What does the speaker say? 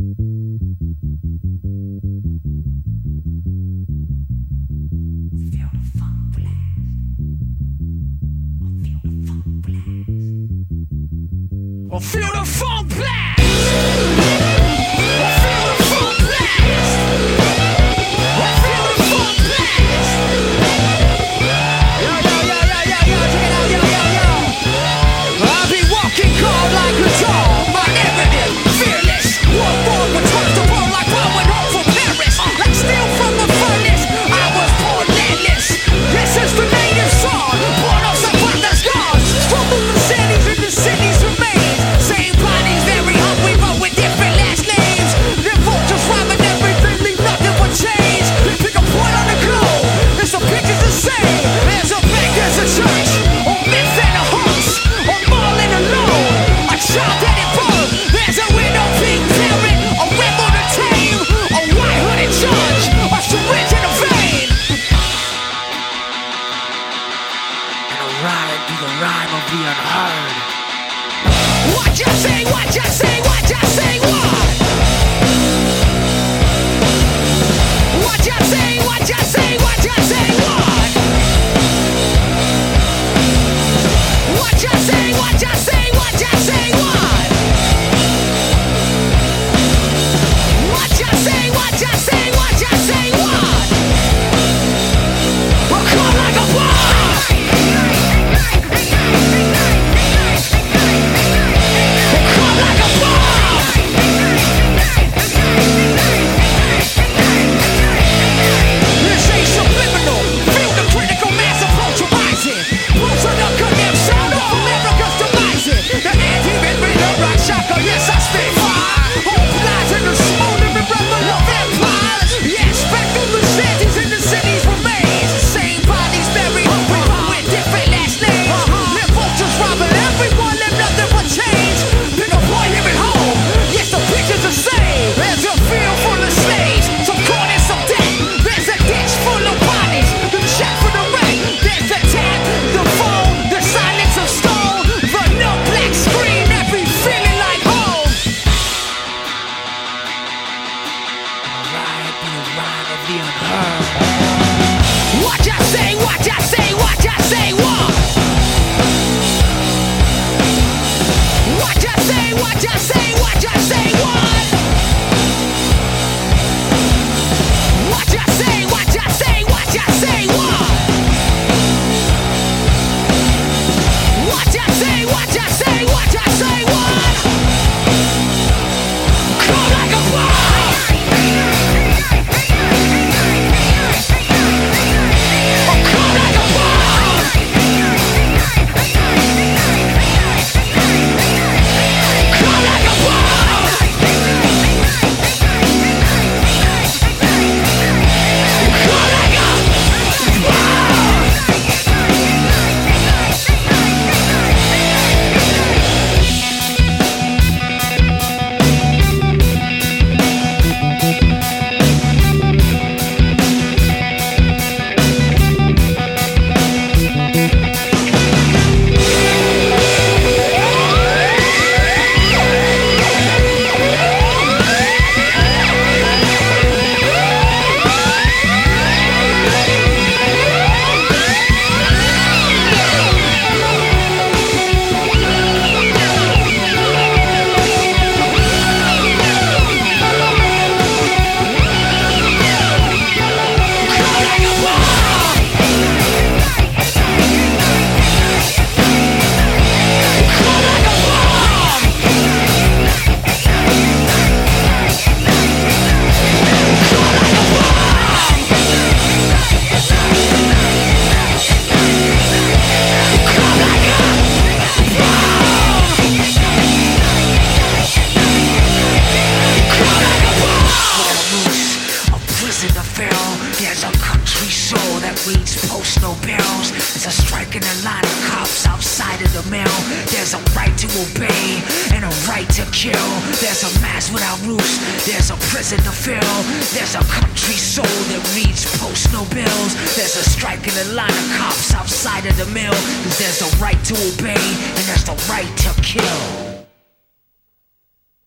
Feel the funk blast. Feel the funk blast. Feel the funk blast. Yo, yo, yo, yo, yo, yo, check it out, yo, yo, yo. I'll be walking cold like a dog, my evidence fearless. War for returns to war like power home from Paris. Like steel from the furnace, I was born landless. This is the native song, born of some the scars. Struggle the cities and the cities remain. Same bodies, very hungry, but with different last names. Their vultures robbing everything, leave nothing but change. They pick a point on the globe, there's some pictures the same. There's a bank, there's a church, a myth and a horse, a mall and a loan, a child and a bird. There's a widow, pink parent, a rebel to tame, a white hooded judge, a syringe in a vein. And a riot be the rhyme of the unheard. What you say, what you say, what you say, what? What you say, what you say, what you say, what? What you say, what you say, what you say, what? What you say, what you say, what you say, what? We'll come like a bomb. Like a bomb! This ain't subliminal. Feel the critical mass approach rising. Roots of the condemned sound of America's demising. The anti-red rock shocker, yes, I stay fire. Hope lies in the smoldering rebel of empires. Yes, back through the shanties and the cities remains. Same bodies very hungry, but with different last names. Their vultures robbing everyone, and nothing but change. Boy, him at home. Yes, the picture's the same. There's a field full of slaves, some corn and some debt. There's a ditch full of bodies, the check for the rent. There's the tap, the phone, the silence of stone, the no black screen, every feeling like home. Alright, be a rhyme of the unheard. What you say, what you say, what you say, what? What you say, what you say, what you say, what? What you say, what you say, what you say, what? What you say, what you say, what you say, what? Come like a bomb! Come like a bomb! Come like a bomb! Come like a bomb! There's a country soul that reads postal barrels. There's a strike in a line of cops outside of the mail. There's a right to obey and a right to kill. There's a mass without roofs. There's a prison to fill. There's a country soul that reads postal bills. There's a strike in a line of cops outside of the mill. There's a right to obey and there's the right to kill.